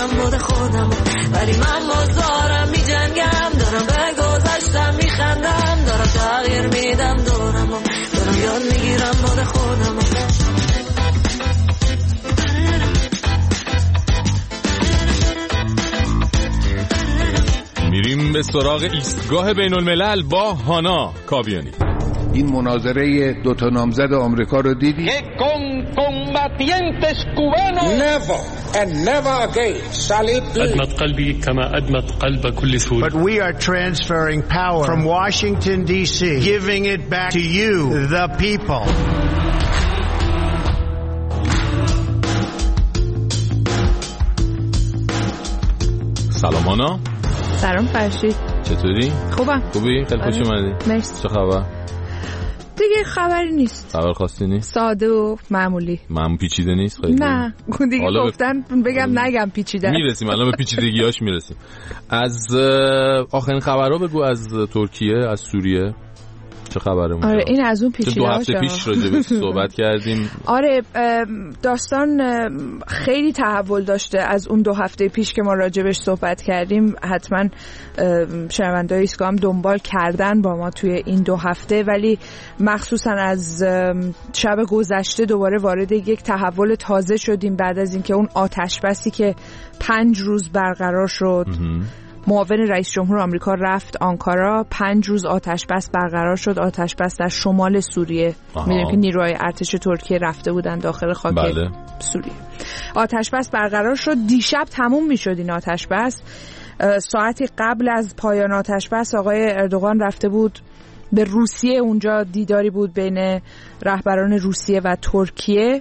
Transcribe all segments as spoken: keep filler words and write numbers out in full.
میگیرم مود خودم، ولی من باز دارم میجنگم، دارم به گذشتم میخندم، دارم تغییر میدم دورم، دارم یاد میگیرم مود خودم. میریم به سراغ ایستگاه بین الملل با هانا کاویانی. این مناظره دو تا نامزد آمریکا رو دیدی؟ Never and never again shall it be. أدمت قلبي كما أدمت قلب كل سوري. But we are transferring power from Washington D C, giving it back to you, the people. سلام هانا. سلام فرشید. چطوری؟ خوبم. خوبی؟ خیلی خوش اومدی. مرسی. چه خبر؟ دیگه خبری نیست. خبر خاصی نیست. ساده و معمولی. معمول پیچیده نیست خیلی. نه. دیگه گفتن بگم نگم پیچیده. میرسیم الان به پیچیدگیاش میرسیم. از آخرین خبرها بگو از ترکیه، از سوریه. چه خبره اونجا؟ آره این از اون پیچیده دو هفته پیش راجع به صحبت کردیم. آره داستان خیلی تحول داشته از اون دو هفته پیش که ما راجع بهش صحبت کردیم. حتما شنونده‌های ایسکا هم دنبال کردن با ما توی این دو هفته، ولی مخصوصا از شب گذشته دوباره وارد یک تحول تازه شدیم بعد از اینکه اون آتش بسی که پنج روز برقرار شد. معاون رئیس جمهور آمریکا رفت آنکارا، پنج روز آتش بس برقرار شد. آتش بس در شمال سوریه. می‌دونید که نیروهای ارتش ترکیه رفته بودن داخل خاک بله. سوریه. آتش بس برقرار شد. دیشب تموم می‌شد این آتش بس. ساعتی قبل از پایان آتش بس آقای اردوغان رفته بود به روسیه. اونجا دیداری بود بین رهبران روسیه و ترکیه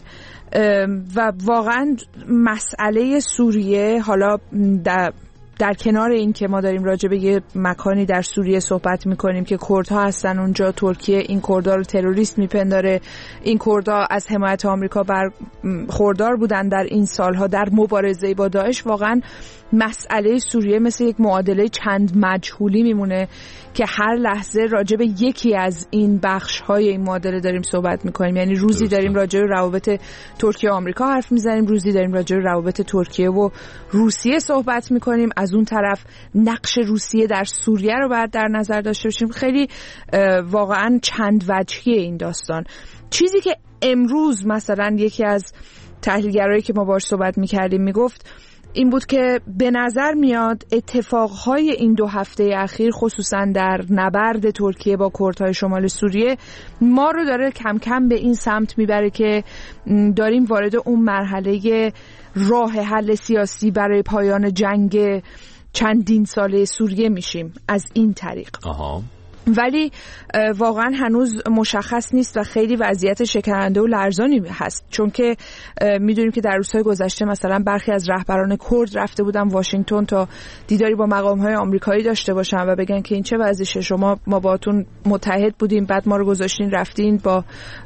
و واقعا مسئله سوریه، حالا در در کنار این که ما داریم راجع به یه مکانی در سوریه صحبت میکنیم که کردها هستن اونجا، ترکیه این کردها رو تروریست میپنداره، این کردها از حمایت آمریکا بر خوردار بودن در این سالها در مبارزه با داعش، واقعا مسئله سوریه مثل یک معادله چند مجهولی میمونه که هر لحظه راجع به یکی از این بخش‌های این معادله داریم صحبت میکنیم. یعنی روزی داریم راجع به روابط ترکیه و آمریکا حرف میزنیم، روزی داریم راجع به روابط ترکیه و روسیه صحبت میکنیم، از اون طرف نقش روسیه در سوریه رو باید در نظر داشته باشیم. خیلی واقعا چند وجهیه این داستان. چیزی که امروز مثلا یکی از تحلیلگرایی که ما باهاش صحبت میکردیم میگفت این بود که به نظر میاد اتفاقهای این دو هفته اخیر خصوصا در نبرد ترکیه با کردهای شمال سوریه ما رو داره کم کم به این سمت میبره که داریم وارد اون مرحله راه حل سیاسی برای پایان جنگ چندین ساله سوریه میشیم از این طریق. آها. ولی واقعا هنوز مشخص نیست و خیلی وضعیت شکننده و لرزانی هست، چون که میدونیم که در روزهای گذشته مثلا برخی از رهبران کرد رفته بودن واشنگتن تا دیداری با مقام‌های آمریکایی داشته باشن و بگن که این چه وضعشه، شما ما باهاتون متحد بودیم بعد ما رو گذاشتین رفتین با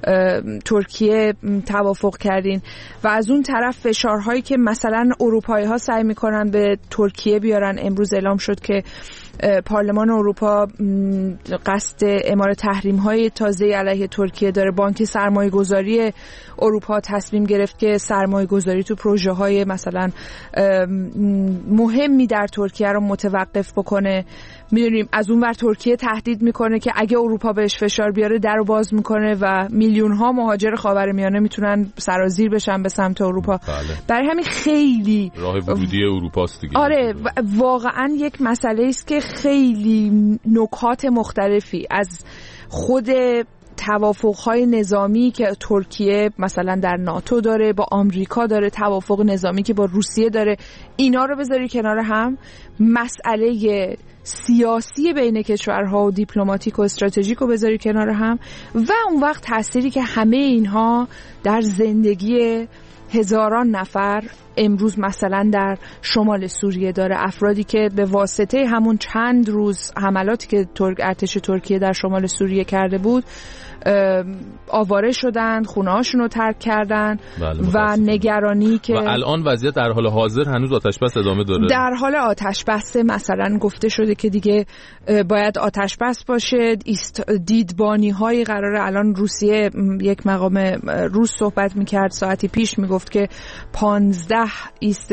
ترکیه توافق کردین. و از اون طرف فشارهایی که مثلا اروپایی‌ها سعی می‌کنن به ترکیه بیارن، امروز اعلام شد که پارلمان اروپا قصد اعمال تحریم‌های تازه علیه ترکیه داره. بانک سرمایه‌گذاری اروپا تصمیم گرفت که سرمایه‌گذاری تو پروژه‌های مثلا مهمی در ترکیه رو متوقف بکنه. می‌دونیم از اون ور ترکیه تهدید میکنه که اگه اروپا بهش فشار بیاره درو باز میکنه و میلیون‌ها مهاجر خاورمیانه میتونن سرازیر بشن به سمت اروپا. بله. برای همین خیلی راه ورودی اروپاست دیگه. آره واقعا یک مسئله است که خیلی نکات مختلفی از خود توافق‌های نظامی که ترکیه مثلا در ناتو داره، با آمریکا داره، توافق نظامی که با روسیه داره، اینا رو بذاری کنار هم، مسئله سیاسی بین کشورها و دیپلماتیک و استراتژیک رو بذاری کنار هم، و اون وقت تأثیری که همه اینها در زندگی هزاران نفر امروز مثلا در شمال سوریه داره. افرادی که به واسطه همون چند روز حملاتی که ترک ارتش ترکیه در شمال سوریه کرده بود آواره شدن، خونه هاشون رو ترک کردن. بله و نگرانی که و الان وضعیت در حال حاضر هنوز آتش بس ادامه داره. در حال آتش بس مثلا گفته شده که دیگه باید آتش بس باشه. دیدبانی های قراره الان روسیه، یک مقام روس صحبت میکرد ساعتی پیش، میگفت میگفت که پانزده ایست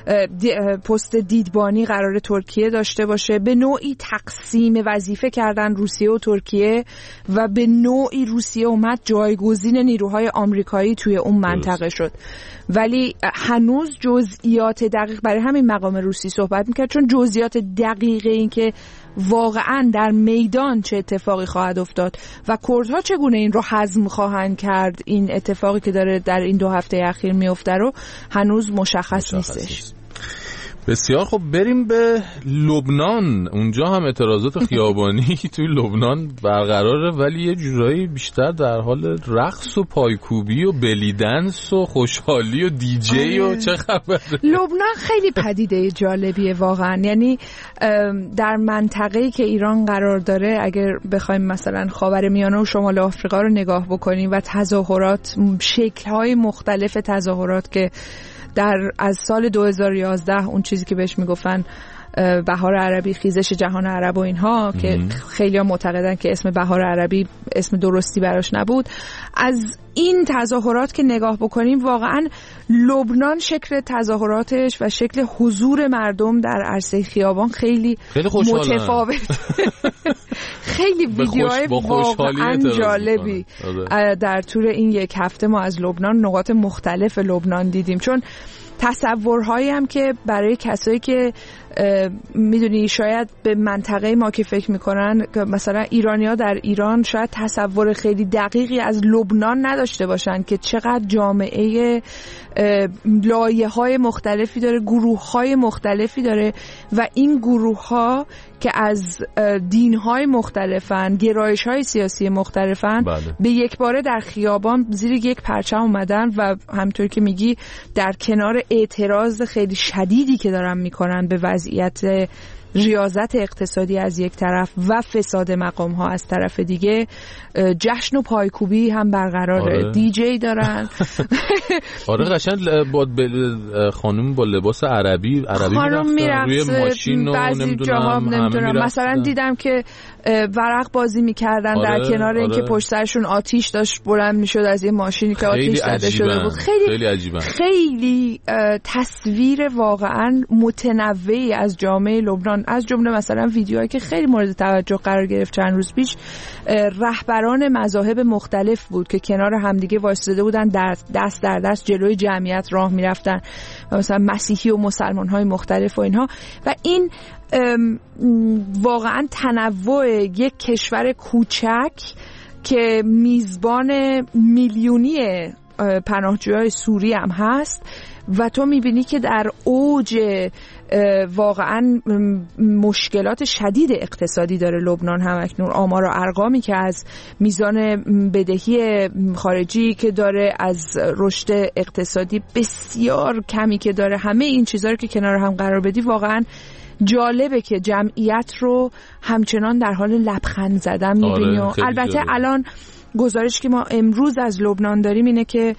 پست دیدبانی قرار ترکیه داشته باشه. به نوعی تقسیم وظیفه کردن روسیه و ترکیه و به نوعی روسیه اومد جایگزین نیروهای آمریکایی توی اون منطقه شد. ولی هنوز جزئیات دقیق، برای همین مقام روسی صحبت میکرد، چون جزئیات دقیق این که واقعا در میدان چه اتفاقی خواهد افتاد و کردها چگونه این رو هضم خواهند کرد، این اتفاقی که داره در این دو هفته اخیر میفته رو هنوز مشخص, مشخص نیستش نیست. بسیار خب، بریم به لبنان. اونجا هم اعتراضات خیابانی توی لبنان برقراره، ولی یه جورایی بیشتر در حال رقص و پایکوبی و بلیدنس و خوشحالی و دیجی و چه خبره. لبنان خیلی پدیده جالبیه واقعا. یعنی در منطقه‌ای که ایران قرار داره، اگر بخوایم مثلا خاورمیانه و شمال آفریقا رو نگاه بکنیم و تظاهرات، شکل‌های مختلف تظاهرات که در از سال دو هزار و یازده اون چیزی که بهش میگفتن بهار عربی، خیزش جهان عرب و اینها که خیلی ها معتقدن که اسم بهار عربی اسم درستی براش نبود، از این تظاهرات که نگاه بکنیم واقعا لبنان شکل تظاهراتش و شکل حضور مردم در عرصه خیابان خیلی, خیلی متفاوت. خیلی ویدیوهای واقعا جالبی در طول این یک هفته ما از لبنان، نقاط مختلف لبنان دیدیم. چون تصورهایی هم که برای کسایی که میدونی شاید به منطقه ما که فکر میکنن مثلا ایرانی‌ها در ایران شاید تصور خیلی دقیقی از لبنان نداشته باشن که چقدر جامعه لایه‌های مختلفی داره، گروه‌های مختلفی داره و این گروه‌ها که از دین‌های مختلفن، گرایش‌های سیاسی مختلفن، بله. به یک باره در خیابان زیر یک پرچم اومدن و همونطور که میگی در کنار اعتراض خیلی شدیدی که دارن میکنن به وضعیت ریاضت اقتصادی از یک طرف و فساد مقام ها از طرف دیگه، جشن و پایکوبی هم برقراره. آره. دیجی دارن. آره قشنگ با خانم با لباس عربی عربی میرفتن روی ماشین و نمیدونم نمیدونم مثلا دیدم که ورق بازی میکردن. آره. در کنار آره. اینکه پشت سرشون آتیش داشت بلند میشد از این ماشینی که آتیش زده شده بود. خیلی خیلی عجیبه. خیلی تصویر واقعا متنوعی از جامعه لبنان، از جمله مثلا ویدیوهایی که خیلی مورد توجه قرار گرفت چند روز پیش، رهبران مذاهب مختلف بود که کنار همدیگه وایساده بودن، دست در دست جلوی جمعیت راه میرفتن، مثلا مسیحی و مسلمان‌های مختلف و اینها. و این واقعا تنوع یک کشور کوچک که میزبان میلیونی پناهجویای سوری هم هست و تو میبینی که در اوج واقعا مشکلات شدید اقتصادی داره لبنان هم اکنون. آمار و ارقامی که از میزان بدهی خارجی که داره، از رشد اقتصادی بسیار کمی که داره، همه این چیزا رو که کنار هم قرار بدی واقعا جالبه که جمعیت رو همچنان در حال لبخند زدن میبینی. آره، البته جالب. الان گزارش که ما امروز از لبنان داریم اینه که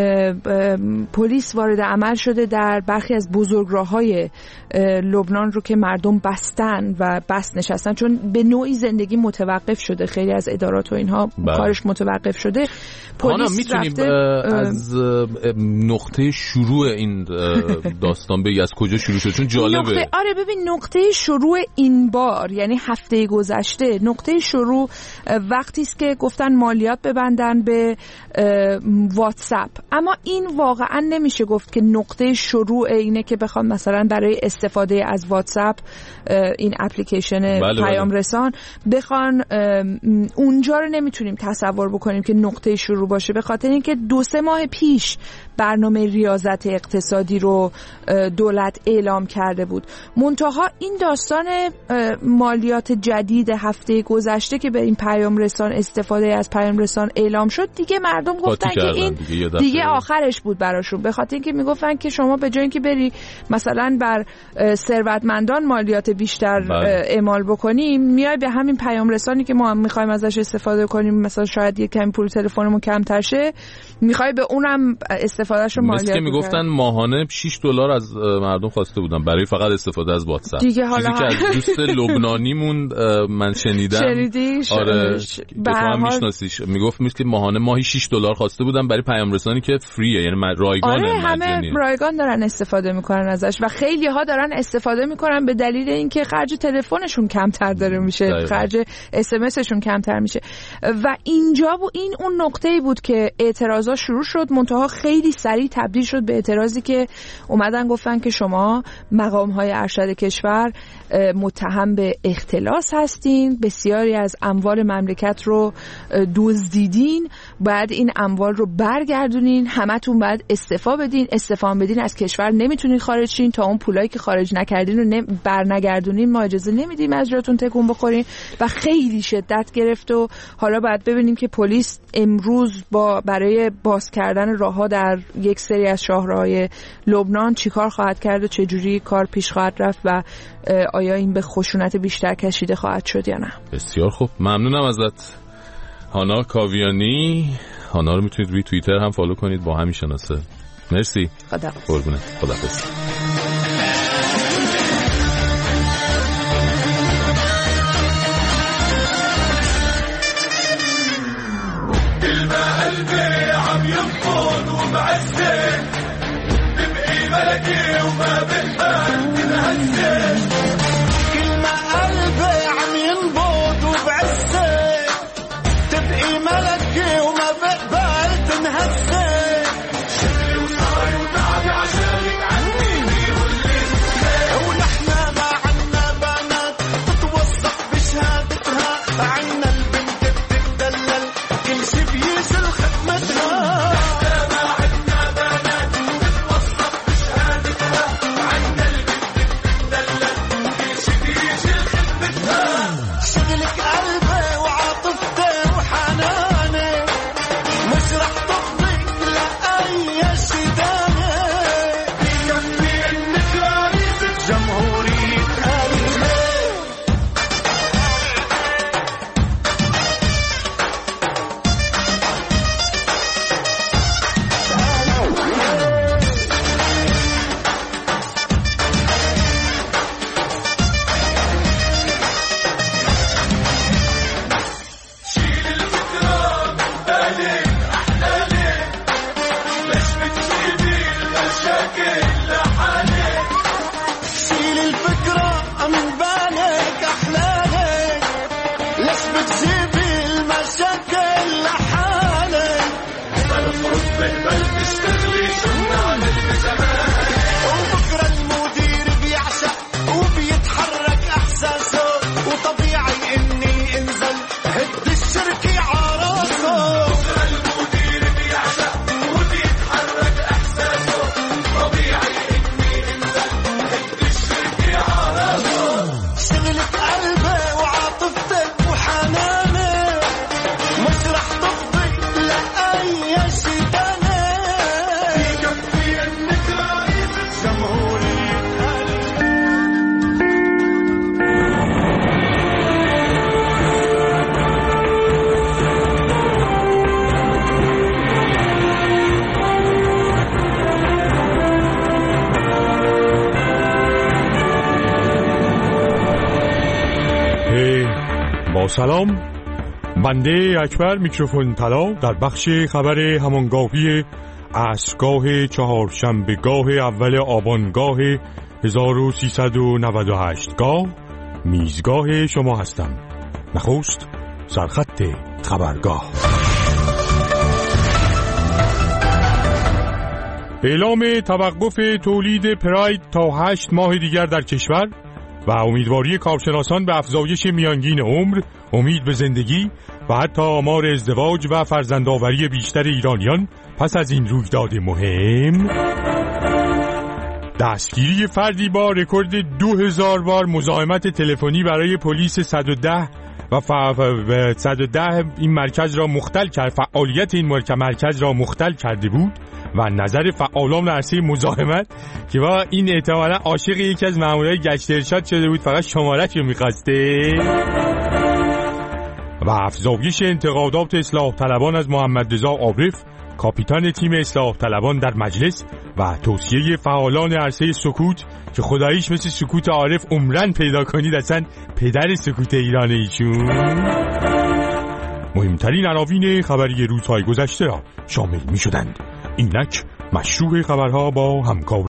پلیس وارد عمل شده در برخی از بزرگراه‌های لبنان رو که مردم بستن و بست نشستن، چون به نوعی زندگی متوقف شده، خیلی از ادارات و اینها بله. کارش متوقف شده. پلیس میتونیم از نقطه شروع این داستان بگی از کجا شروع شد؟ چون جالبه. نقطه آره ببین، نقطه شروع این بار یعنی هفته گذشته، نقطه شروع وقتی است که گفتن مالیات ببندن به واتساپ. اما این واقعا نمیشه گفت که نقطه شروع اینه که بخوام مثلا برای استفاده از واتساپ، این اپلیکیشن بله پیام بله. رسان، بخوان اونجا رو نمیتونیم تصور بکنیم که نقطه شروع باشه، به خاطر اینکه دو سه ماه پیش برنامه ریاضت اقتصادی رو دولت اعلام کرده بود. منتها این داستان مالیات جدید هفته گذشته که به این پیام رسان، استفاده از پیام رسان اعلام شد، دیگه مردم گفتن که این دیگه, دیگه آخرش بود براشون، به خاطر اینکه میگفتن که شما به جای اینکه بری مثلا بر ثروتمندان مالیات بیشتر بله. اعمال بکنی، میای به همین پیام رسانی که ما هم میخوایم ازش استفاده کنیم، مثلا شاید یک کمی پول تلفنمون کمتر شه، میخوای به اونم استفادهش رو مالیات. مثل که میگفتن ماهانه شش دلار از مردم خواسته بودن برای فقط استفاده از واتساپ. دیگه حالا چیزی که از دوست لبنانیمون من شنیدم. شنیدی؟ آره، به تو هم میشناسیش. خودش میگفت مثل ماهانه ماهی شش دلار خواسته بودن برای پیام رسانی که فریه، یعنی رایگانه. آره همه رایگان دارن استفاده میکنن ازش و خیلی ها دارن استفاده میکنن به دلیل اینکه خرج تلفنشون کمتر داره میشه، دایقا. خرج اس ام اسشون کمتر میشه و اینجا بود این اون نقطه‌ای بود که اعتراضا شروع شد، منتها خیلی سریع تبدیل شد به اعتراضی که اومدن گفتن که شما مقام‌های ارشد کشور متهم به اختلاس هستین، بسیاری از اموال مملکت رو دزدیدین، باید این اموال رو برگردونین، همتون باید استعفا بدین، استعفا بدین از کشور نمیتونین خارج شین، تا اون پولایی که خارج نکردین رو برنگردونین ما اجازه نمیدیم از جاتون تکون بخورین و خیلی شدت گرفت و حالا باید ببینیم که پلیس امروز با برای باز کردن راهها در یک سری از شاهراهای لبنان چیکار خواهد کرد و چه جوری کار پیش خواهد رفت و آیا این به خشونت بیشتر کشیده خواهد شد یا نه. بسیار خوب، ممنونم ازت هانا کاویانی. هانا رو میتونید روی توییتر هم فالو کنید، با همین شناسه. مرسی. خدا قربونت. خداحافظ. ملكي وما بالحال تنهزك كل ما قلبي عم ينبض وبعزك تبقي ملكي وما بقبل تنهزك شغلي وصاري وتعبي عشانك عني واللي ونحنا ما عنا بنات بتوثق بشهادتها، عنا البنت بتتدلل كل شي بيشل خدمتها. سلام، بنده اکبر میکروفون طلا در بخش خبر همانگاهی عصرگاه چهارشنبهگاه اول آبانگاه هزار و سیصد و نود و هشت گاه میزگاه شما هستم. نخست سرخط خبرگاه. اعلام توقف تولید پراید تا هشت ماه دیگر در کشور و امیدواری کارشناسان به افزایش میانگین عمر، امید به زندگی و حتی آمار ازدواج و فرزندآوری بیشتر ایرانیان پس از این رویداد مهم. دستگیری فردی با رکورد دو هزار بار مزاحمت تلفنی برای پلیس صد و ده و صد و ده این مرکز را مختل کرد، فعالیت این مرکز را مختل کرده بود و نظر فعالان عرصه مزاحمت که با این احتمالاً عاشق یکی از مامورای گشت ارشاد شده بود، فقط شماره‌اش رو می‌خواسته. و افزایش انتقادات اصلاح طلبان از محمد رضا عارف، کاپیتان تیم اصلاح طلبان در مجلس، و توصیه فعالان عرصه سکوت که خداییش مثل سکوت عارف عمرن پیدا کنید، اصلا پدر سکوت ایران ایشون. مهمترین عناوین خبری روزهای گذشته را شامل می شدند. اینک مشروع خبرها با همکار